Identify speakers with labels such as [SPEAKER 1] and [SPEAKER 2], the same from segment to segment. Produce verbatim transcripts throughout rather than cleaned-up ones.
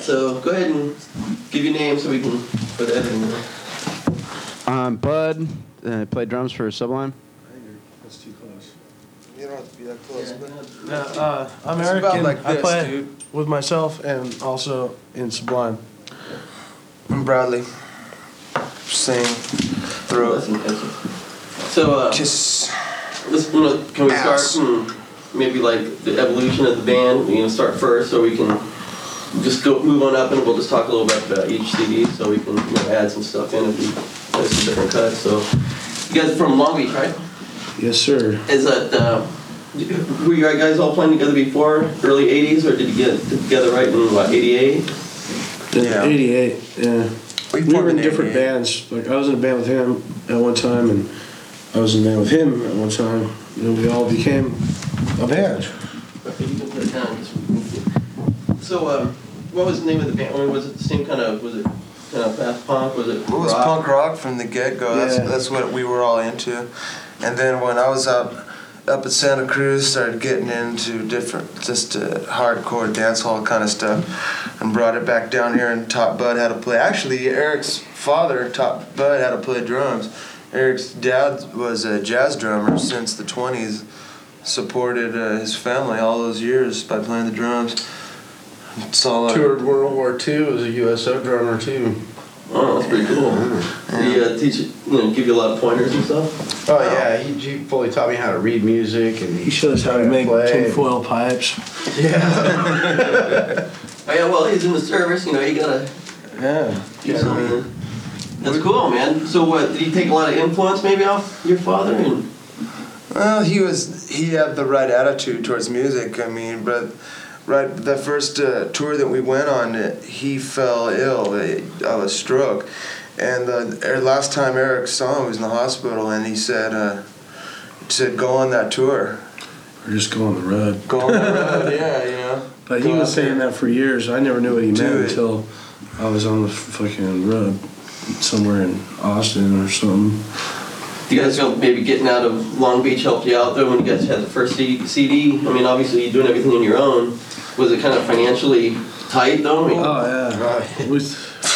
[SPEAKER 1] right, so go ahead and give your name so we can put that in there.
[SPEAKER 2] I'm Bud. I play drums for Sublime.
[SPEAKER 3] That's too close.
[SPEAKER 4] You don't have to be that close.
[SPEAKER 3] Yeah, uh, I'm
[SPEAKER 4] It's
[SPEAKER 3] Eric,
[SPEAKER 4] about
[SPEAKER 3] and
[SPEAKER 4] like
[SPEAKER 3] I
[SPEAKER 4] this,
[SPEAKER 3] play
[SPEAKER 4] dude.
[SPEAKER 3] with myself and also in Sublime.
[SPEAKER 4] I'm Bradley. Sing, throw it.
[SPEAKER 1] So, uh,
[SPEAKER 4] Kiss.
[SPEAKER 1] let's, you know, can we start
[SPEAKER 4] Ass.
[SPEAKER 1] hmm, maybe like the evolution of the band? You know, start first so we can just go move on up, and we'll just talk a little bit about each C D so we can, you know, add some stuff in if we play some different cuts. So, you guys are from Long Beach, right?
[SPEAKER 3] Yes, sir.
[SPEAKER 1] Is that, uh, were you guys all playing together before, early eighties, or did you get together right in, what, eighty-eight?
[SPEAKER 4] Yeah.
[SPEAKER 3] eighty-eight, yeah.
[SPEAKER 4] We
[SPEAKER 3] We were
[SPEAKER 4] formed
[SPEAKER 3] in
[SPEAKER 4] in
[SPEAKER 3] different
[SPEAKER 4] eighty-eight.
[SPEAKER 3] bands. Like, I was in a band with him at one time, and I was in a band with him at one time. And then we all became a band.
[SPEAKER 1] Okay, you can put it down. just- So, um, what was the name of the band? I mean, was it the same kind of, was it kind of fast punk? Was it
[SPEAKER 4] It was
[SPEAKER 1] rock?
[SPEAKER 4] punk rock from the get-go. That's
[SPEAKER 3] Yeah.
[SPEAKER 4] that's what we were all into. And then when I was up up at Santa Cruz, started getting into different, just uh, hardcore dance hall kind of stuff, and brought it back down here and taught Bud how to play. Actually, Eric's father taught Bud how to play drums. Eric's dad was a jazz drummer since the twenties, supported uh, his family all those years by playing the drums. It's all uh,
[SPEAKER 3] Toured World War Two, was a U S O drummer too.
[SPEAKER 1] Oh, that's pretty cool. Did he uh, teach you, you know, give you a lot of pointers and stuff?
[SPEAKER 2] Oh yeah, he, he fully taught me how to read music, and
[SPEAKER 3] He showed us how to make tinfoil pipes.
[SPEAKER 1] Oh yeah, well, he's in the service, you know, you gotta
[SPEAKER 3] Yeah.
[SPEAKER 1] do something. That's cool, man. So what, did he take a lot of influence maybe off your father? And
[SPEAKER 4] Well, he was he had the right attitude towards music. I mean, but right the first uh, tour that we went on, uh, he fell ill uh, of a stroke, and the uh, last time Eric saw him, he was in the hospital, and he said, uh, he said, go on that tour,
[SPEAKER 3] Or just go on the road.
[SPEAKER 4] go on the road, yeah, you know.
[SPEAKER 3] But he
[SPEAKER 4] Go
[SPEAKER 3] was
[SPEAKER 4] out
[SPEAKER 3] saying
[SPEAKER 4] there.
[SPEAKER 3] that for years. I never knew what he
[SPEAKER 4] Do
[SPEAKER 3] meant
[SPEAKER 4] it.
[SPEAKER 3] until I was on the fucking road somewhere in Austin or something.
[SPEAKER 1] do you guys feel maybe getting out of Long Beach helped you out though when you guys had the first C D? I mean, obviously you're doing everything on your own. Was it kind of financially tight though? I mean,
[SPEAKER 3] Oh yeah. It was,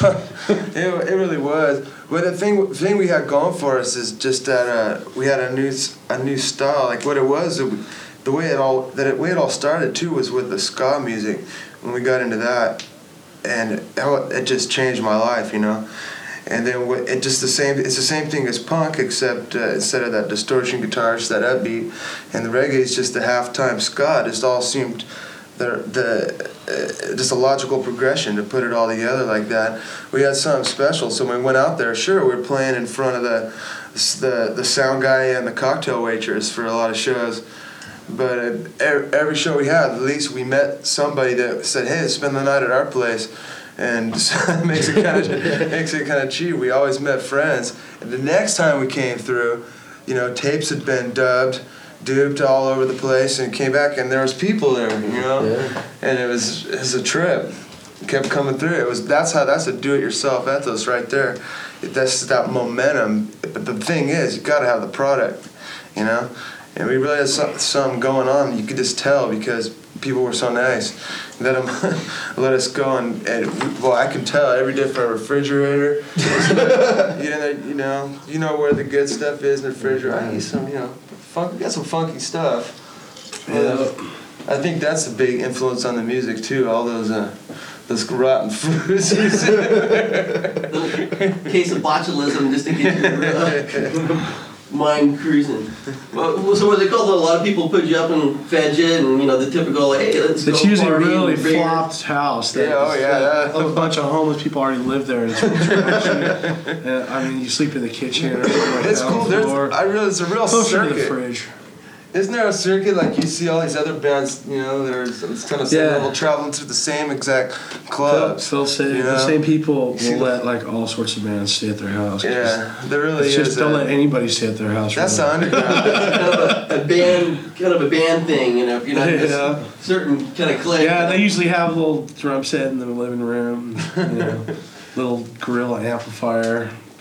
[SPEAKER 4] it, it really was. But the thing, thing we had going for us is just that uh, we had a new s- a new style. Like what it was, it, the way it all that it way it all started too was with the ska music. When we got into that, and how it it just changed my life, you know. And then wh- it just the same. It's the same thing as punk, except uh, instead of that distortion guitar, it's that upbeat, and the reggae is just the halftime ska. It just all seemed the the uh, just a logical progression to put it all together like that. We had something special, so when we went out there, sure, we were playing in front of the the the sound guy and the cocktail waitress for a lot of shows. But uh, every, every show we had, at least we met somebody that said, "Hey, spend the night at our place," and it makes it kind of makes it kind of cheap. We always met friends. And the next time we came through, you know, tapes had been dubbed, duped all over the place, and came back, and there was people there, you know,
[SPEAKER 3] Yeah.
[SPEAKER 4] and it was it was a trip. It kept coming through. It was that's how that's a do-it-yourself ethos right there. It, that's that momentum. But the thing is, you got to have the product, you know. And we really had some, something going on. You could just tell because people were so nice. Let them let us go and, and well, I can tell every different refrigerator. you know, you know, you know where the good stuff is in the refrigerator. I need some, you know, funk. We got some funky stuff.
[SPEAKER 3] yeah.
[SPEAKER 4] I think that's a big influence on the music too. All those uh, those rotten foods.
[SPEAKER 1] case of botulism just to get your uh, mind cruising. Well, so what they called it, a lot of people put you up and fed you, and you know the typical, hey, let's go
[SPEAKER 3] It's usually a
[SPEAKER 1] party
[SPEAKER 3] really
[SPEAKER 1] and beer.
[SPEAKER 3] flopped house. That
[SPEAKER 4] Yeah, oh,
[SPEAKER 3] is,
[SPEAKER 4] yeah,
[SPEAKER 3] uh,
[SPEAKER 4] that-
[SPEAKER 3] a bunch of homeless people already live there. And it's really trashy. Uh, I mean, you sleep in the kitchen or something like
[SPEAKER 4] It's
[SPEAKER 3] that
[SPEAKER 4] cool.
[SPEAKER 3] on the
[SPEAKER 4] There's,
[SPEAKER 3] floor.
[SPEAKER 4] I realize it's a real
[SPEAKER 3] Closer to the
[SPEAKER 4] circuit.
[SPEAKER 3] fridge.
[SPEAKER 4] Isn't there a circuit like you see all these other bands, you know, that are it's kind of same
[SPEAKER 3] Yeah.
[SPEAKER 4] level traveling through the same exact
[SPEAKER 3] Phil,
[SPEAKER 4] clubs?
[SPEAKER 3] Phil said
[SPEAKER 4] you
[SPEAKER 3] the
[SPEAKER 4] know?
[SPEAKER 3] same people
[SPEAKER 4] See
[SPEAKER 3] will
[SPEAKER 4] the-
[SPEAKER 3] let like all sorts of bands stay at their house.
[SPEAKER 4] Yeah, there really
[SPEAKER 3] It's
[SPEAKER 4] is.
[SPEAKER 3] just don't
[SPEAKER 4] a-
[SPEAKER 3] let anybody stay at their house.
[SPEAKER 4] That's the
[SPEAKER 3] really.
[SPEAKER 4] underground.
[SPEAKER 1] kind of a, a band, kind of a band thing, you know. If you're not in this
[SPEAKER 3] Yeah.
[SPEAKER 1] certain kind of clique.
[SPEAKER 3] Yeah, they usually have a little drum set in the living room. You know, little gorilla amplifier.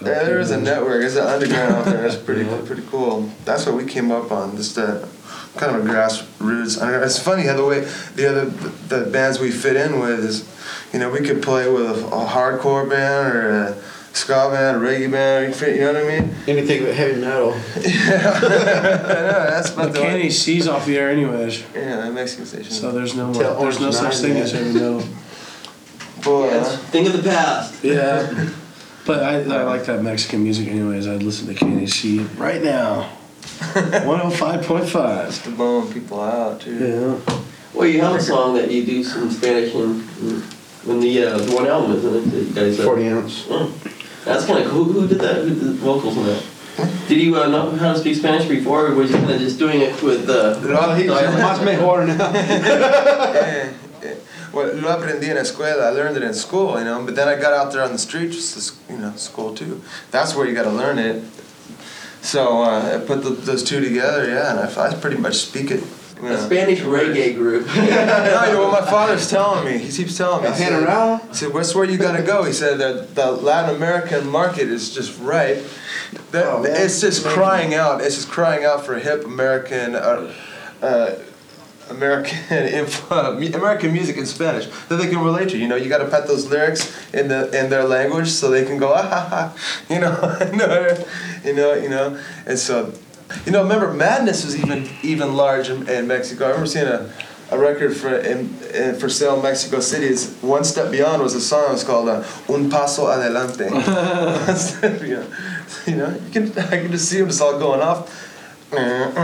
[SPEAKER 4] Yeah, there is a network. There's an underground out there. It's pretty, pretty cool. That's what we came up on. Just uh, kind of a grassroots. I mean, it's funny how the way the other the bands we fit in with is, you know, we could play with a, a hardcore band or a ska band, a reggae band. You know what I mean?
[SPEAKER 2] Anything but heavy metal.
[SPEAKER 4] Yeah, I know. That's about
[SPEAKER 5] But
[SPEAKER 4] the
[SPEAKER 5] Kenny C's off the air anyways,
[SPEAKER 4] Yeah, that Mexican station.
[SPEAKER 5] so there's no
[SPEAKER 2] Tell
[SPEAKER 5] more, there's no
[SPEAKER 2] Orange
[SPEAKER 5] such
[SPEAKER 2] Nine,
[SPEAKER 5] thing
[SPEAKER 2] man.
[SPEAKER 5] as heavy metal.
[SPEAKER 4] Boy,
[SPEAKER 1] Yeah, it's a thing of the past.
[SPEAKER 5] Yeah. But I, I like that Mexican music anyways. I'd listen to Kenny C right now. one oh five point five.
[SPEAKER 4] to blowing people out too.
[SPEAKER 5] Yeah.
[SPEAKER 1] Well, you have a song that you do some Spanish in, in the uh, one album, isn't it? That you guys uh,
[SPEAKER 2] forty ounce.
[SPEAKER 1] Oh, that's kind of cool. Who did that? Who did the vocals in that? Did you uh, know how to speak Spanish before, or was you kind of just doing it with uh,
[SPEAKER 2] Well, he's
[SPEAKER 1] dialect?
[SPEAKER 2] much mejor now.
[SPEAKER 4] Yeah, yeah. Well, lo aprendí en la escuela. I learned it in school, you know. But then I got out there on the streets, just, you know, school too. That's where you got to learn it. So uh, I put the, those two together, yeah, and I, I pretty much speak it. You
[SPEAKER 1] A
[SPEAKER 4] know.
[SPEAKER 1] Spanish reggae group.
[SPEAKER 4] No, you know what my father's telling me. He keeps telling me. He said,
[SPEAKER 2] General?
[SPEAKER 4] he said, "What's where you got to go?" He said that the Latin American market is just ripe. That
[SPEAKER 2] Oh, man.
[SPEAKER 4] it's just crying out. It's just crying out for hip American. Uh, uh, American info, American music in Spanish that they can relate to. You know, you got to put those lyrics in the in their language so they can go ah ha ha. You know, you know, you know. And so, you know, remember Madness was even even large in, in Mexico. I remember seeing a, a record for in, in for sale in Mexico City. It's One Step Beyond was a song. It was called uh, Un Paso Adelante. you know, you know, you can I can just see them just all going off.
[SPEAKER 1] Have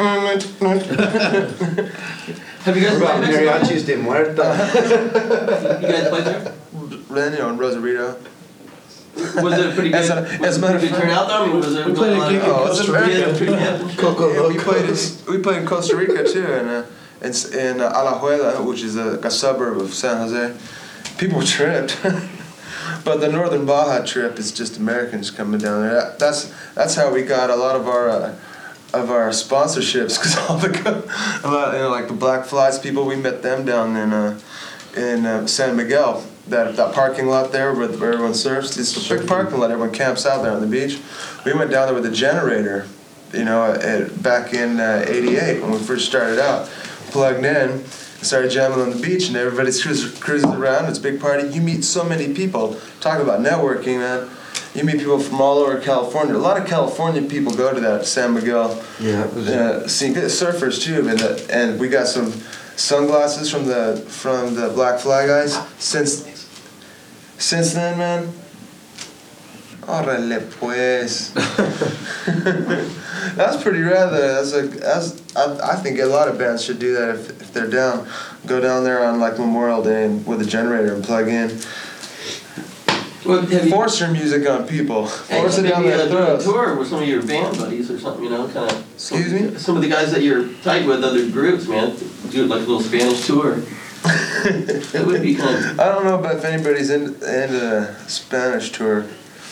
[SPEAKER 1] you guys
[SPEAKER 2] What about
[SPEAKER 1] played Mexico?
[SPEAKER 2] mariachis de muerta?
[SPEAKER 1] You guys played there?
[SPEAKER 4] Then, you know, in Rosarito.
[SPEAKER 1] Was it a pretty good,
[SPEAKER 4] As a-
[SPEAKER 1] was
[SPEAKER 4] as a
[SPEAKER 1] it
[SPEAKER 4] matter
[SPEAKER 1] a
[SPEAKER 4] of
[SPEAKER 1] good
[SPEAKER 4] fact-
[SPEAKER 1] turnout though? I mean, was it
[SPEAKER 5] We played a
[SPEAKER 1] lot
[SPEAKER 5] gig
[SPEAKER 1] of-
[SPEAKER 5] in
[SPEAKER 4] Oh, it's
[SPEAKER 5] Costa
[SPEAKER 4] very
[SPEAKER 5] Rica.
[SPEAKER 1] Yeah, pretty hip and shit.
[SPEAKER 2] Coco
[SPEAKER 4] Yeah, we
[SPEAKER 2] Loco.
[SPEAKER 4] played in, we played in Costa Rica too, in uh, in, in uh, Alajuela, which is a, a suburb of San Jose. People tripped, but the Northern Baja trip is just Americans coming down there. That, that's that's how we got a lot of our uh, of our sponsorships, because all the co- a lot, you know, like the Black Flies people, we met them down in uh, in uh, San Miguel. That that parking lot there where, where everyone surfs. It's a big parking lot. Everyone camps out there on the beach. We went down there with a generator, you know, at, back in uh, eighty-eight when we first started out. Plugged in, started jamming on the beach, and everybody's cruises, cruises around. It's a big party. You meet so many people. Talk about networking, man. You meet people from all over California. A lot of California people go to that San Miguel.
[SPEAKER 2] Yeah, it was-
[SPEAKER 4] Uh, see, good surfers too, and the, and we got some sunglasses from the from the Black Fly guys. Since since then, man. Órale pues. That's pretty rad. Though. That's a that's I, I think a lot of bands should do that if if they're down. Go down there on like Memorial Day and with a generator and plug in.
[SPEAKER 1] Well, have you,
[SPEAKER 4] Force your music on people.
[SPEAKER 1] hey,
[SPEAKER 4] Force it
[SPEAKER 1] maybe
[SPEAKER 4] down
[SPEAKER 1] uh,
[SPEAKER 4] their
[SPEAKER 1] do a
[SPEAKER 4] throats.
[SPEAKER 1] tour with some of your band buddies or something, you know, kind of.
[SPEAKER 4] Excuse me?
[SPEAKER 1] Some of the guys that you're tight with, other groups, man, do like a little Spanish tour. That would be kind of.
[SPEAKER 4] I don't know about if anybody's in into a Spanish tour.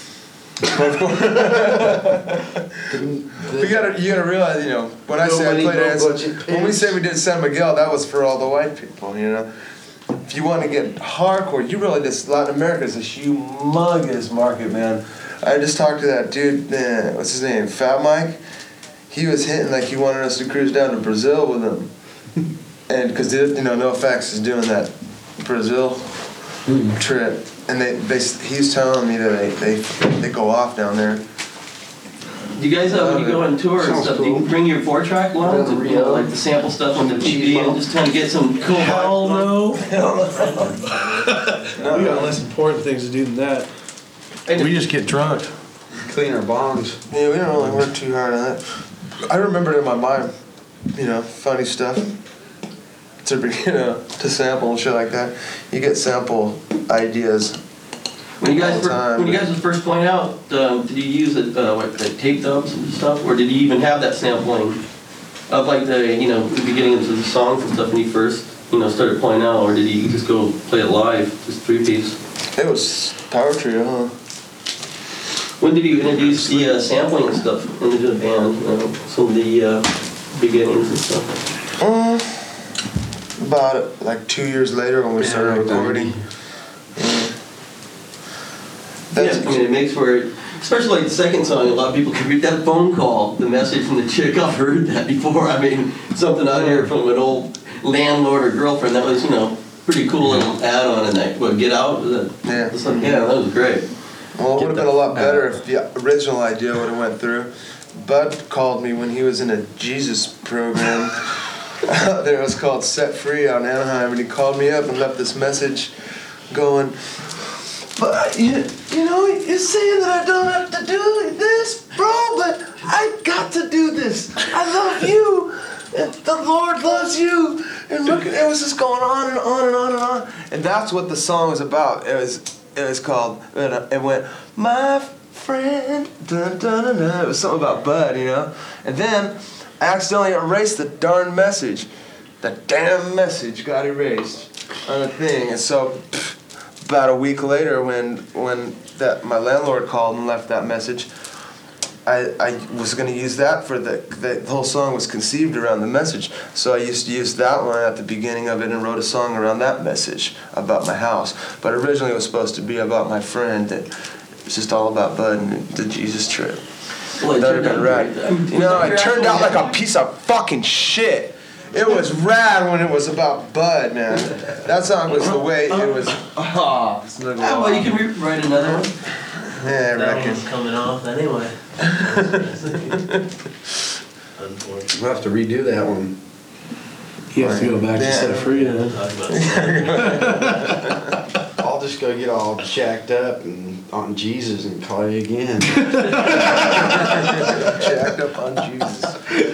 [SPEAKER 4] we gotta, you gotta realize, you know, when I say I
[SPEAKER 2] Nobody
[SPEAKER 4] played
[SPEAKER 2] no
[SPEAKER 4] dance,
[SPEAKER 2] budget
[SPEAKER 4] when we
[SPEAKER 2] pants.
[SPEAKER 4] say we did San Miguel, that was for all the white people, you know. If you want to get hardcore, you really just Latin America is a humongous market, man. I just talked to that dude, uh, what's his name, Fat Mike. He was hitting like he wanted us to cruise down to Brazil with him, and because you know, NoFX is doing that Brazil trip, and they they he's telling me that they they they go off down there.
[SPEAKER 1] Do you guys, uh, when you go on tour and
[SPEAKER 2] Sounds
[SPEAKER 1] stuff, do you
[SPEAKER 2] cool.
[SPEAKER 1] bring your four track ones, and, you know, like the sample stuff on the T V, and just kind of get some cool
[SPEAKER 5] Hell
[SPEAKER 1] vibes?
[SPEAKER 5] no. We got less important things to do than that. We just get drunk.
[SPEAKER 2] Clean our bongs.
[SPEAKER 4] Yeah, we don't really work too hard on that. I remember it in my mind, you know, funny stuff to bring, you know, to sample and shit like that. You get sample ideas.
[SPEAKER 1] When you guys
[SPEAKER 4] all the
[SPEAKER 1] were,
[SPEAKER 4] time,
[SPEAKER 1] when you
[SPEAKER 4] but-
[SPEAKER 1] guys was first playing out, um, did you use it, uh, like, like tape dubs and stuff, or did you even have that sampling of like the, you know, the beginning of the songs and stuff when you first, you know, started playing out, or did you just go play it live, just three piece?
[SPEAKER 4] It was Power Trio, huh?
[SPEAKER 1] When did you introduce the uh, sampling and stuff into the band? You know, some of the uh, beginnings and stuff.
[SPEAKER 4] Mm, about like two years later when we started
[SPEAKER 2] like
[SPEAKER 4] recording.
[SPEAKER 2] ninety.
[SPEAKER 4] Yeah.
[SPEAKER 1] Yeah,
[SPEAKER 4] That's,
[SPEAKER 1] I mean, it makes for especially like the second song, a lot of people can read that phone call, the message from the chick. I've heard that before. I mean, something out here from an old landlord or girlfriend. That was, you know, pretty cool little add-on in that. What, Get Out? Was that,
[SPEAKER 4] Yeah.
[SPEAKER 1] was that- yeah, that was great.
[SPEAKER 4] Well, it
[SPEAKER 2] Get
[SPEAKER 4] would have
[SPEAKER 2] the
[SPEAKER 4] been a lot
[SPEAKER 2] f-
[SPEAKER 4] better if the original idea would have went through. Bud called me when he was in a Jesus program. There it was called Set Free out in Anaheim, and he called me up and left this message going, but you, you know, you're saying that I don't have to do this, bro, but I got to do this. I love you, and the Lord loves you. And look, it was just going on and on and on and on. And that's what the song was about. It was, it was called, it went, my friend, dun, dun, dun, dun. It was something about Bud, you know? And then I accidentally erased the darn message. The damn message got erased on the thing. And so, pff, about a week later, when when that my landlord called and left that message, I, I was going to use that for the, the whole song was conceived around the message. So I used to use that one at the beginning of it and wrote a song around that message about my house. But originally it was supposed to be about my friend. That it's just all about Bud and the Jesus trip.
[SPEAKER 1] Well, it
[SPEAKER 4] That would
[SPEAKER 1] turned
[SPEAKER 4] have been
[SPEAKER 1] out
[SPEAKER 4] rad.
[SPEAKER 1] great. I mean,
[SPEAKER 4] You know,
[SPEAKER 1] was that
[SPEAKER 4] it turned
[SPEAKER 1] your
[SPEAKER 4] out like
[SPEAKER 1] actual-
[SPEAKER 4] a piece of fucking shit. It was rad when it was about Bud, man. That song was the way it was. Oh, it's not gonna
[SPEAKER 1] Ah, well, you
[SPEAKER 4] lie.
[SPEAKER 1] can re- write another one.
[SPEAKER 4] Yeah, I
[SPEAKER 6] That
[SPEAKER 4] reckon.
[SPEAKER 6] one's coming off anyway. Unfortunately.
[SPEAKER 2] We'll have to redo that one.
[SPEAKER 5] You have to go back to
[SPEAKER 4] Yeah.
[SPEAKER 5] Set Free then.
[SPEAKER 6] Talk about
[SPEAKER 2] I'll just go get all shacked up and on Jesus and call you again.
[SPEAKER 4] Jacked up on Jesus.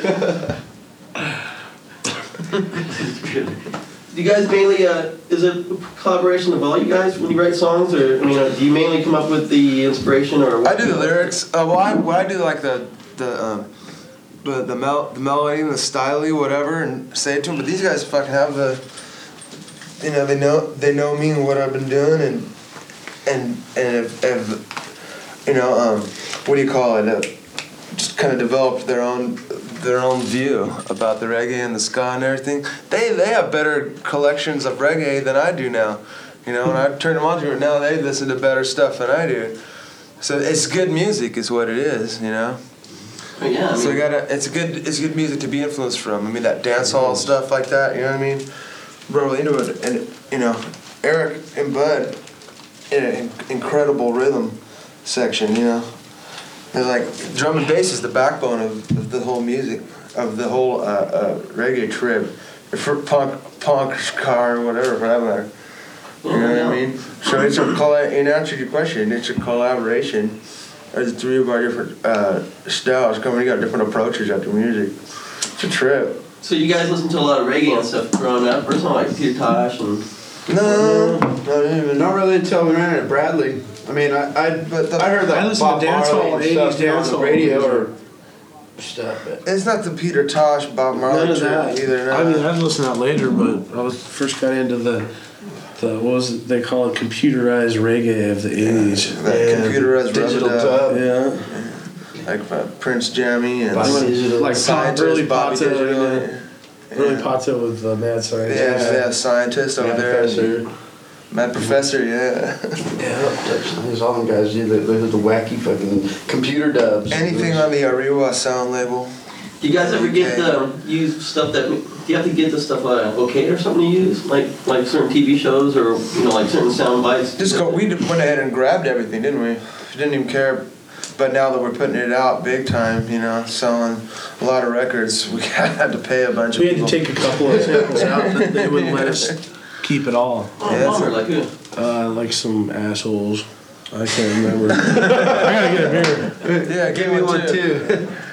[SPEAKER 1] Do you guys mainly, uh, is it a collaboration of all you guys when you write songs, or I mean, uh, do you mainly come up with the inspiration, or?
[SPEAKER 4] I do the lyrics. Uh, well, I, well, I do like the the um, the the, mel- the melody and the styley, whatever, and say it to them. But these guys fucking have the, you know, they know they know me and what I've been doing, and and and have, have you know, um, what do you call it? Uh, just kind of developed their own their own view about the reggae and the ska and everything. They they have better collections of reggae than I do now. You know, and I turn them on to it now. They listen to better stuff than I do. So it's good music, is what it is. You know.
[SPEAKER 1] Oh, yeah, I
[SPEAKER 4] So
[SPEAKER 1] mean,
[SPEAKER 4] you gotta. It's good. It's good music to be influenced from. I mean, that dance hall stuff like that. You know what I mean? We're really into it, and you know, Eric and Bud, in an incredible rhythm section. You know, they're like drum and bass is the backbone of, of the whole music, of the whole uh, uh, reggae trip, for punk, punk, ska, or whatever for that matter. You know what I mean? So it's a coll- in answer to your question, it's a collaboration. There's three of our different uh, styles coming. We got different approaches at the music. It's a trip.
[SPEAKER 1] so you guys listen to a lot of reggae and stuff growing up, or something like Peter Tosh and.
[SPEAKER 4] No, not even.
[SPEAKER 2] Not really until we ran into Bradley. I mean, I I,
[SPEAKER 4] But the-
[SPEAKER 2] I heard that
[SPEAKER 5] I listened to
[SPEAKER 2] Bob
[SPEAKER 5] dance
[SPEAKER 2] Marley
[SPEAKER 5] hall,
[SPEAKER 2] and
[SPEAKER 5] eighties
[SPEAKER 2] stuff here on
[SPEAKER 5] dance
[SPEAKER 2] the
[SPEAKER 5] hall
[SPEAKER 2] radio
[SPEAKER 5] music.
[SPEAKER 2] or stuff, but
[SPEAKER 4] It's not the Peter Tosh, Bob Marley
[SPEAKER 5] None of
[SPEAKER 4] trip
[SPEAKER 5] that.
[SPEAKER 4] either. No.
[SPEAKER 5] I mean, I've listened to that later, but I was first got into the, the what was it they call it, computerized reggae of the eighties.
[SPEAKER 4] that
[SPEAKER 2] Yeah,
[SPEAKER 4] computerized
[SPEAKER 2] digital
[SPEAKER 4] rub-a-dub,
[SPEAKER 2] dub.
[SPEAKER 5] Yeah,
[SPEAKER 4] like uh, Prince Jammy and
[SPEAKER 2] Bobby Digital.
[SPEAKER 5] like pop,
[SPEAKER 4] Scientist,
[SPEAKER 5] really
[SPEAKER 4] Bobby
[SPEAKER 5] Pato,
[SPEAKER 4] Digital.
[SPEAKER 5] yeah. really Pato with uh, Mad Scientist.
[SPEAKER 4] Yeah, yeah, scientist over
[SPEAKER 2] Mad
[SPEAKER 4] there.
[SPEAKER 2] Professor.
[SPEAKER 4] Mad Professor, yeah.
[SPEAKER 2] Yeah, there's all them guys do the, the, the wacky fucking computer dubs.
[SPEAKER 4] Anything on the Ariwa sound label.
[SPEAKER 1] Do you guys ever get
[SPEAKER 4] Okay.
[SPEAKER 1] um, use stuff that? Do you have to get the stuff uh, okay or something to use, like like certain T V shows or you know like certain sound bites?
[SPEAKER 4] Just go. We went ahead and grabbed everything, didn't we? We didn't even care. But now that we're putting it out big time, you know, selling a lot of records, we had to pay a bunch
[SPEAKER 5] So we
[SPEAKER 4] of
[SPEAKER 5] had
[SPEAKER 4] people.
[SPEAKER 5] to take a couple of samples out, but they wouldn't let us keep it all.
[SPEAKER 1] Oh,
[SPEAKER 4] Yeah,
[SPEAKER 1] bummer,
[SPEAKER 4] it's-
[SPEAKER 1] like who?
[SPEAKER 5] Uh, like some assholes. I can't remember. I gotta get a beer.
[SPEAKER 4] Yeah, give me one too.